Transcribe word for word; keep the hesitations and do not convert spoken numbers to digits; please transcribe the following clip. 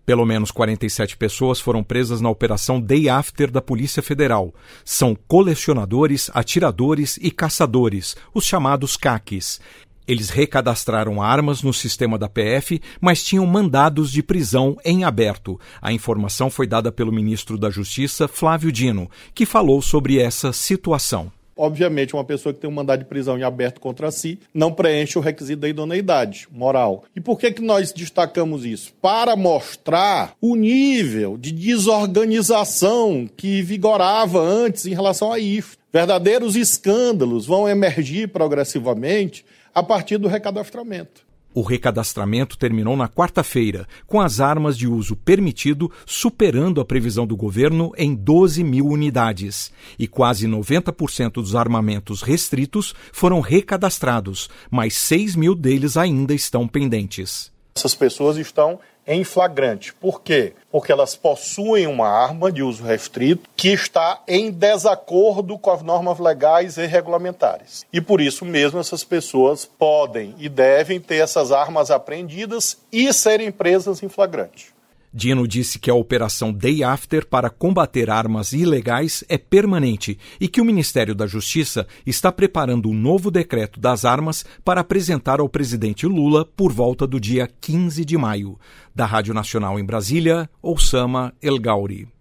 Pelo menos quarenta e sete pessoas foram presas na Operação Day After da Polícia Federal. São colecionadores, atiradores e caçadores, os chamados caques. Eles recadastraram armas no sistema da P F, mas tinham mandados de prisão em aberto. A informação foi dada pelo ministro da Justiça, Flávio Dino, que falou sobre essa situação. Obviamente, uma pessoa que tem um mandado de prisão em aberto contra si não preenche o requisito da idoneidade moral. E por que que nós destacamos isso? Para mostrar o nível de desorganização que vigorava antes em relação à I F. Verdadeiros escândalos vão emergir progressivamente a partir do recadastramento. O recadastramento terminou na quarta-feira, com as armas de uso permitido superando a previsão do governo em doze mil unidades. E quase noventa por cento dos armamentos restritos foram recadastrados, mas seis mil deles ainda estão pendentes. Essas pessoas estão em flagrante. Por quê? Porque elas possuem uma arma de uso restrito que está em desacordo com as normas legais e regulamentares. E por isso mesmo essas pessoas podem e devem ter essas armas apreendidas e serem presas em flagrante. Dino disse que a Operação Day After para combater armas ilegais é permanente e que o Ministério da Justiça está preparando um novo decreto das armas para apresentar ao presidente Lula por volta do dia quinze de maio. Da Rádio Nacional em Brasília, Oussama El Gauri.